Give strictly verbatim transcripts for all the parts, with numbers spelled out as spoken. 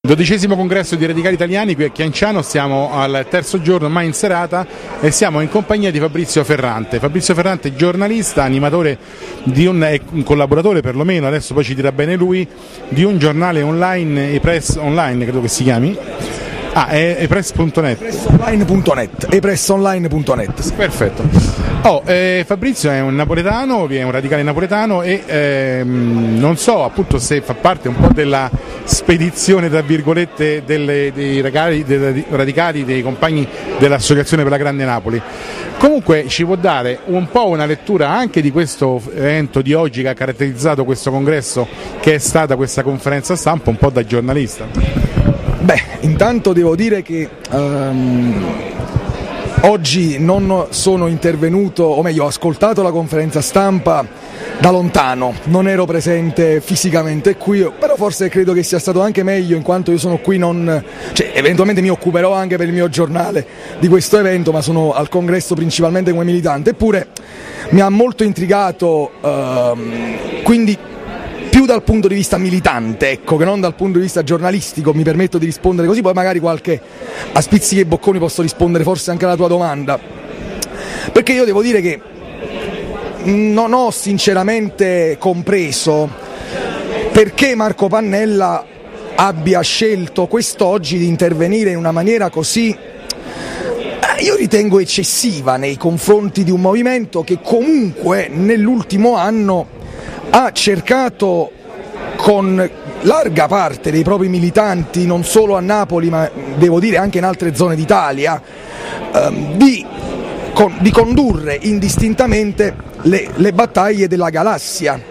Dodicesimo congresso di radicali italiani qui a Chianciano, siamo al terzo giorno ormai in serata e siamo in compagnia di Fabrizio Ferrante. Fabrizio Ferrante è giornalista, animatore di un, è un collaboratore perlomeno, adesso poi ci dirà bene lui, di un giornale online, ePress Online credo che si chiami. Ah, è epress punto net. epressonline punto net. epressonline punto net. Sì. Perfetto. Oh, eh, Fabrizio è un napoletano, è un radicale napoletano e ehm, non so appunto se fa parte un po' della spedizione tra virgolette delle, dei, radicali, dei radicali, dei compagni dell'Associazione per la Grande Napoli. Comunque ci può dare un po' una lettura anche di questo evento di oggi che ha caratterizzato questo congresso, che è stata questa conferenza stampa, un po' da giornalista? Beh, intanto devo dire che um, oggi non sono intervenuto, o meglio ho ascoltato la conferenza stampa da lontano, non ero presente fisicamente qui, però forse credo che sia stato anche meglio in quanto io sono qui, non, cioè eventualmente mi occuperò anche per il mio giornale di questo evento, ma sono al congresso principalmente come militante, eppure mi ha molto intrigato, um, quindi più dal punto di vista militante, ecco, che non dal punto di vista giornalistico, mi permetto di rispondere così, poi magari qualche a spizzichi e bocconi posso rispondere forse anche alla tua domanda, perché io devo dire che non ho sinceramente compreso perché Marco Pannella abbia scelto quest'oggi di intervenire in una maniera così, io ritengo eccessiva nei confronti di un movimento che comunque nell'ultimo anno ha cercato con larga parte dei propri militanti, non solo a Napoli ma devo dire anche in altre zone d'Italia, ehm, di, con, di condurre indistintamente le, le battaglie della galassia.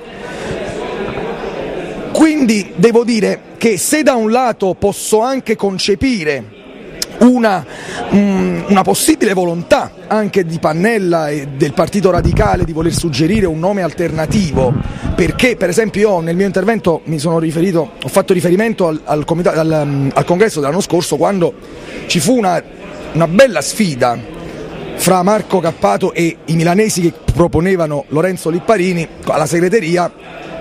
Quindi devo dire che se da un lato posso anche concepire Una, um, una possibile volontà anche di Pannella e del Partito Radicale di voler suggerire un nome alternativo, perché per esempio io nel mio intervento mi sono riferito, ho fatto riferimento al, al, comitato, al, um, al congresso dell'anno scorso, quando ci fu una, una bella sfida fra Marco Cappato e i milanesi che proponevano Lorenzo Lipparini alla segreteria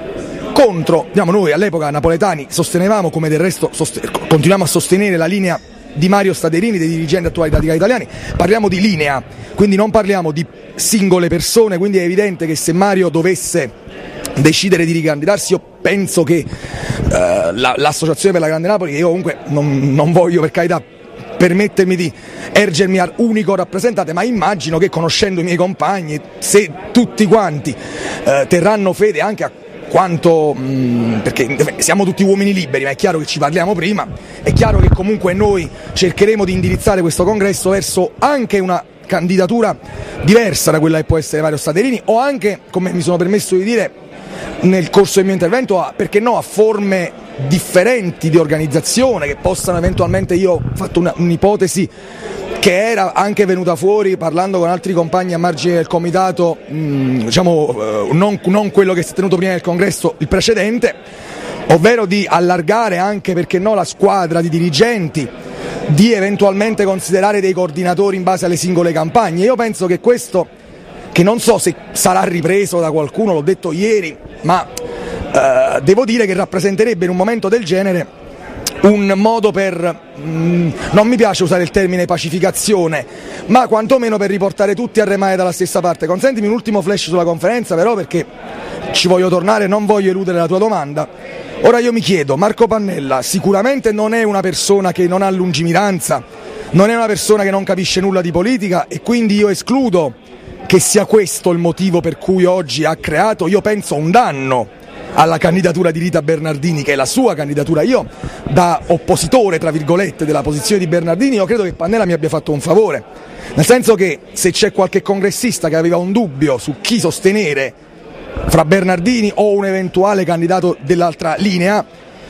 contro, diciamo, noi all'epoca napoletani sostenevamo, come del resto sosten- continuiamo a sostenere la linea di Mario Staderini, dei dirigenti attuali radicali italiani, parliamo di linea, quindi non parliamo di singole persone, quindi è evidente che se Mario dovesse decidere di ricandidarsi, io penso che uh, la, l'Associazione per la Grande Napoli, che io comunque non, non voglio per carità permettermi di ergermi al unico rappresentante, ma immagino che conoscendo i miei compagni, se tutti quanti uh, terranno fede anche a quanto, mh, perché siamo tutti uomini liberi, ma è chiaro che ci parliamo prima, è chiaro che comunque noi cercheremo di indirizzare questo congresso verso anche una candidatura diversa da quella che può essere Mario Staderini, o anche, come mi sono permesso di dire nel corso del mio intervento, a, perché no, a forme differenti di organizzazione che possano eventualmente, io ho fatto una, un'ipotesi che era anche venuta fuori parlando con altri compagni a margine del comitato, mh, diciamo eh, non, non quello che si è tenuto prima del congresso, il precedente, ovvero di allargare anche, perché no, la squadra di dirigenti, di eventualmente considerare dei coordinatori in base alle singole campagne. Io penso che questo, che non so se sarà ripreso da qualcuno, l'ho detto ieri, ma eh, devo dire che rappresenterebbe in un momento del genere un modo per, mh, non mi piace usare il termine pacificazione, ma quantomeno per riportare tutti a remare dalla stessa parte. Consentimi un ultimo flash sulla conferenza però, perché ci voglio tornare, non voglio eludere la tua domanda. Ora io mi chiedo, Marco Pannella sicuramente non è una persona che non ha lungimiranza, non è una persona che non capisce nulla di politica, e quindi io escludo che sia questo il motivo per cui oggi ha creato, io penso, un danno alla candidatura di Rita Bernardini, che è la sua candidatura. Io, da oppositore tra virgolette della posizione di Bernardini, io credo che Pannella mi abbia fatto un favore, nel senso che se c'è qualche congressista che aveva un dubbio su chi sostenere fra Bernardini o un eventuale candidato dell'altra linea,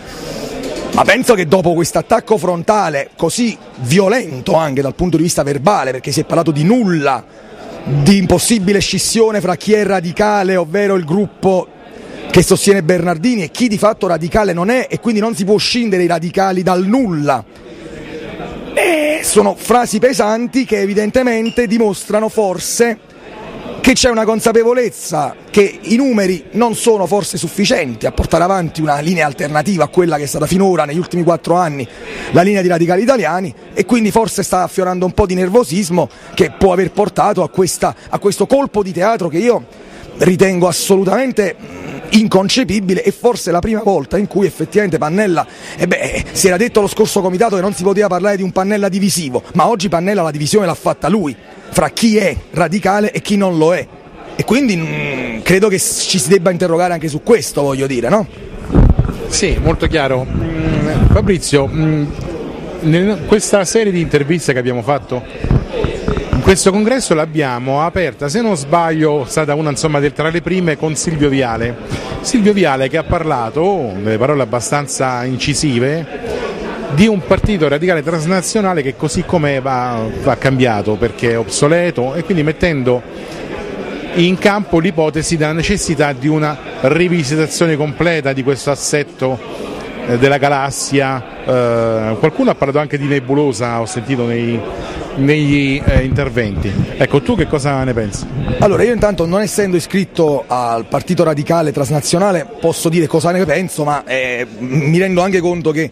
ma penso che dopo questo attacco frontale così violento anche dal punto di vista verbale, perché si è parlato di nulla, di impossibile scissione fra chi è radicale, ovvero il gruppo che sostiene Bernardini, e chi di fatto radicale non è, e quindi non si può scindere i radicali dal nulla. E sono frasi pesanti che evidentemente dimostrano forse che che c'è una consapevolezza che i numeri non sono forse sufficienti a portare avanti una linea alternativa a quella che è stata finora negli ultimi quattro anni la linea di Radicali Italiani, e quindi forse sta affiorando un po' di nervosismo che può aver portato a, questa, a questo colpo di teatro che io ritengo assolutamente inconcepibile, e forse la prima volta in cui effettivamente Pannella, eh beh, si era detto allo scorso comitato che non si poteva parlare di un Pannella divisivo, ma oggi Pannella la divisione l'ha fatta lui fra chi è radicale e chi non lo è, e quindi mh, credo che ci si debba interrogare anche su questo, voglio dire, no? Sì, molto chiaro. Mm, Fabrizio, mm, in questa serie di interviste che abbiamo fatto, questo congresso l'abbiamo aperta, se non sbaglio, è stata una insomma tra le prime con Silvio Viale. Silvio Viale che ha parlato, delle parole abbastanza incisive, di un partito radicale transnazionale che così com'è va, va cambiato perché è obsoleto, e quindi mettendo in campo l'ipotesi della necessità di una rivisitazione completa di questo assetto eh, della galassia. Eh, qualcuno ha parlato anche di nebulosa, ho sentito nei negli eh, interventi. Ecco, tu che cosa ne pensi? Allora, io intanto, non essendo iscritto al Partito Radicale Transnazionale, posso dire cosa ne penso, ma eh, mi rendo anche conto che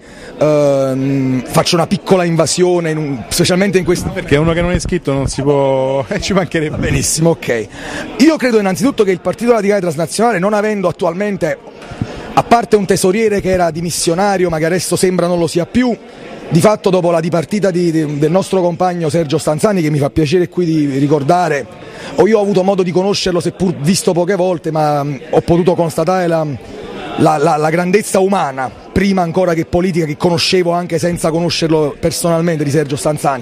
eh, faccio una piccola invasione, in un, specialmente in questo... Perché uno che non è iscritto non si può... Eh, ci mancherebbe. Benissimo, ok. Io credo innanzitutto che il Partito Radicale Transnazionale, non avendo attualmente, a parte un tesoriere che era dimissionario ma che adesso sembra non lo sia più, di fatto dopo la dipartita di, di, del nostro compagno Sergio Stanzani, che mi fa piacere qui di ricordare, o io ho avuto modo di conoscerlo seppur visto poche volte, ma mh, ho potuto constatare la, la, la, la grandezza umana, prima ancora che politica, che conoscevo anche senza conoscerlo personalmente, di Sergio Stanzani.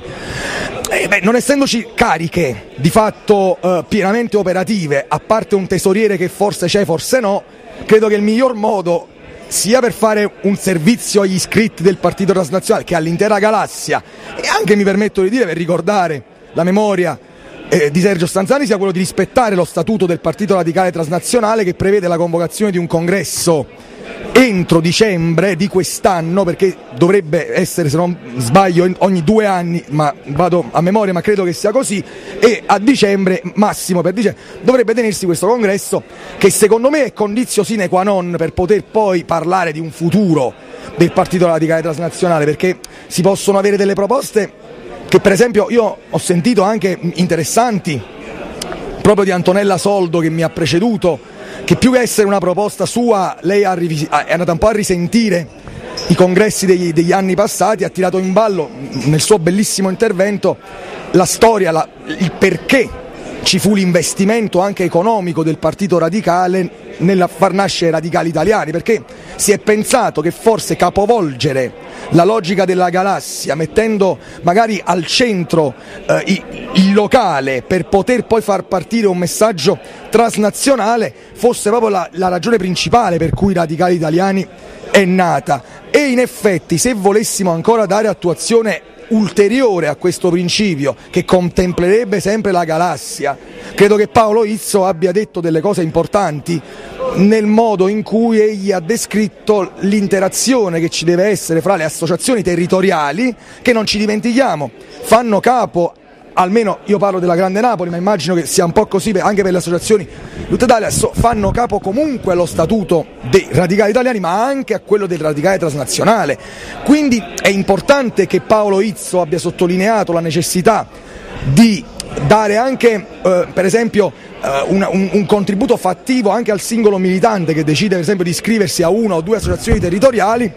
Eh, beh, non essendoci cariche di fatto eh, pienamente operative, a parte un tesoriere che forse c'è, forse no, credo che il miglior modo, sia per fare un servizio agli iscritti del Partito Transnazionale che all'intera galassia, e anche, mi permetto di dire, per ricordare la memoria eh, di Sergio Stanzani, sia quello di rispettare lo statuto del Partito Radicale Transnazionale, che prevede la convocazione di un congresso entro dicembre di quest'anno, perché dovrebbe essere, se non sbaglio, ogni due anni, ma vado a memoria, ma credo che sia così, e a dicembre, massimo per dicembre, dovrebbe tenersi questo congresso, che secondo me è condizio sine qua non per poter poi parlare di un futuro del Partito Radicale Transnazionale, perché si possono avere delle proposte che, per esempio, io ho sentito anche interessanti proprio di Antonella Soldo, che mi ha preceduto, che più che essere una proposta sua, lei ha rivis- è andata un po' a risentire i congressi degli, degli anni passati, ha tirato in ballo nel suo bellissimo intervento la storia, la, il perché ci fu l'investimento anche economico del Partito Radicale nel far nascere Radicali Italiani, perché si è pensato che forse capovolgere la logica della galassia, mettendo magari al centro eh, il locale per poter poi far partire un messaggio transnazionale, fosse proprio la, la ragione principale per cui Radicali Italiani è nata. E in effetti, se volessimo ancora dare attuazione ulteriore a questo principio, che contemplerebbe sempre la galassia, credo che Paolo Izzo abbia detto delle cose importanti nel modo in cui egli ha descritto l'interazione che ci deve essere fra le associazioni territoriali, che, non ci dimentichiamo, fanno capo, almeno io parlo della Grande Napoli, ma immagino che sia un po' così anche per le associazioni di tutta Italia, fanno capo comunque allo statuto dei Radicali Italiani, ma anche a quello del Radicale Transnazionale. Quindi è importante che Paolo Izzo abbia sottolineato la necessità di dare anche, eh, per esempio, eh, una, un, un contributo fattivo anche al singolo militante che decide, per esempio, di iscriversi a una o due associazioni territoriali,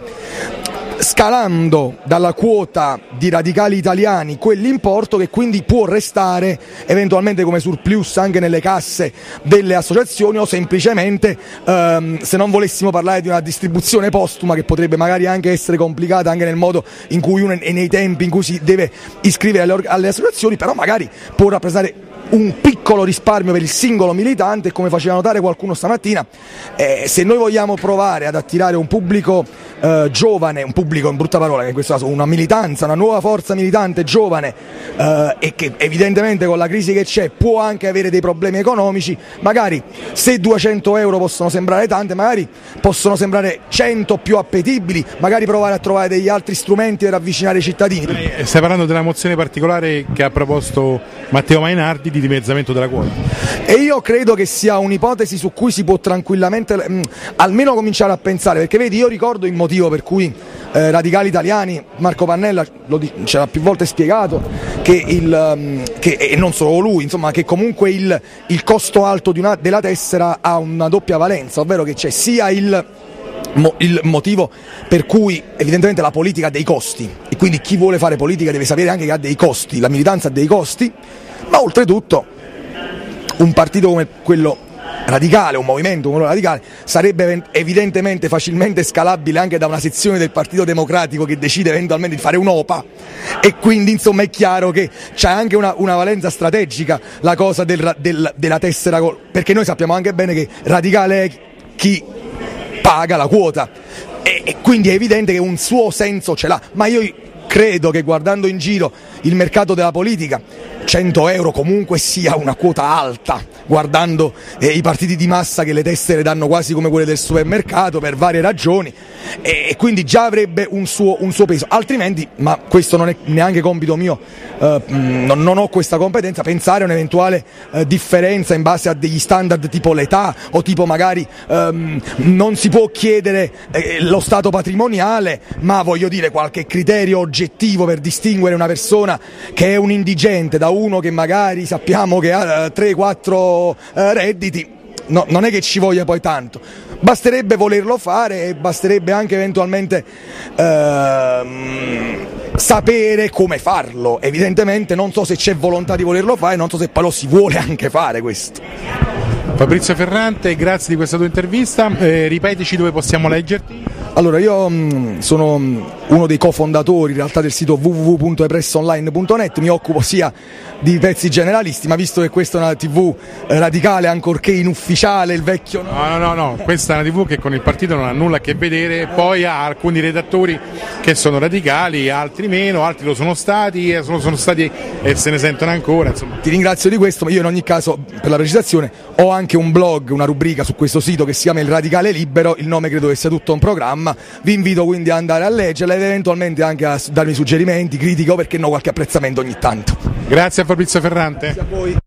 scalando dalla quota di Radicali Italiani quell'importo che quindi può restare eventualmente come surplus anche nelle casse delle associazioni, o semplicemente, ehm, se non volessimo parlare di una distribuzione postuma, che potrebbe magari anche essere complicata anche nel modo in cui uno e nei tempi in cui si deve iscrivere alle, alle associazioni, però magari può rappresentare un piccolo risparmio per il singolo militante. Come faceva notare qualcuno stamattina, eh, se noi vogliamo provare ad attirare un pubblico eh, giovane, un pubblico in brutta parola, che in questo caso una militanza, una nuova forza militante giovane, eh, e che evidentemente con la crisi che c'è può anche avere dei problemi economici, magari se duecento euro possono sembrare tante, magari possono sembrare cento più appetibili, magari provare a trovare degli altri strumenti per avvicinare i cittadini. Stai parlando della mozione particolare che ha proposto Matteo Mainardi di di dimezzamento della quota. E io credo che sia un'ipotesi su cui si può tranquillamente mh, almeno cominciare a pensare, perché vedi, io ricordo il motivo per cui eh, radicali italiani, Marco Pannella lo ce l'ha più volte spiegato, che il um, che, e non solo lui, insomma, che comunque il, il costo alto di una, della tessera ha una doppia valenza, ovvero che c'è sia il Mo, il motivo per cui evidentemente la politica ha dei costi e quindi chi vuole fare politica deve sapere anche che ha dei costi, la militanza ha dei costi, ma oltretutto un partito come quello radicale, un movimento come quello radicale sarebbe evidentemente facilmente scalabile anche da una sezione del Partito Democratico che decide eventualmente di fare un'O P A, e quindi insomma è chiaro che c'è anche una, una valenza strategica la cosa del, del, della tessera, perché noi sappiamo anche bene che radicale è chi paga la quota e, e quindi è evidente che un suo senso ce l'ha, ma io credo che guardando in giro il mercato della politica cento euro comunque sia una quota alta, guardando eh, i partiti di massa che le tessere danno quasi come quelle del supermercato per varie ragioni, e, e quindi già avrebbe un suo, un suo peso, altrimenti, ma questo non è neanche compito mio, eh, non, non ho questa competenza, pensare a un'eventuale eh, differenza in base a degli standard tipo l'età o tipo magari ehm, non si può chiedere eh, lo stato patrimoniale, ma voglio dire qualche criterio oggettivo per distinguere una persona che è un indigente da uno che magari sappiamo che ha tre quattro eh, redditi, no, non è che ci voglia poi tanto, basterebbe volerlo fare e basterebbe anche eventualmente ehm, sapere come farlo. Evidentemente non so se c'è volontà di volerlo fare, non so se poi lo si vuole anche fare questo. Fabrizio Ferrante, grazie di questa tua intervista, eh, ripetici dove possiamo leggerti. Allora, io mh, sono mh, uno dei cofondatori in realtà del sito w w w punto epressonline punto net, mi occupo sia di pezzi generalisti, ma visto che questa è una tivù eh, radicale, ancorché inufficiale, il vecchio... No, no, no, no, questa è una tivù che con il partito non ha nulla a che vedere, poi ha alcuni redattori che sono radicali, altri meno, altri lo sono stati, sono, sono stati e se ne sentono ancora, insomma. Ti ringrazio di questo, ma io in ogni caso, per la precisazione, ho anche un blog, una rubrica su questo sito che si chiama Il Radicale Libero, il nome credo che sia tutto un programma, vi invito quindi ad andare a leggerla ed eventualmente anche a darmi suggerimenti, critiche o perché no qualche apprezzamento ogni tanto. Grazie a Fabrizio Ferrante. Grazie a voi.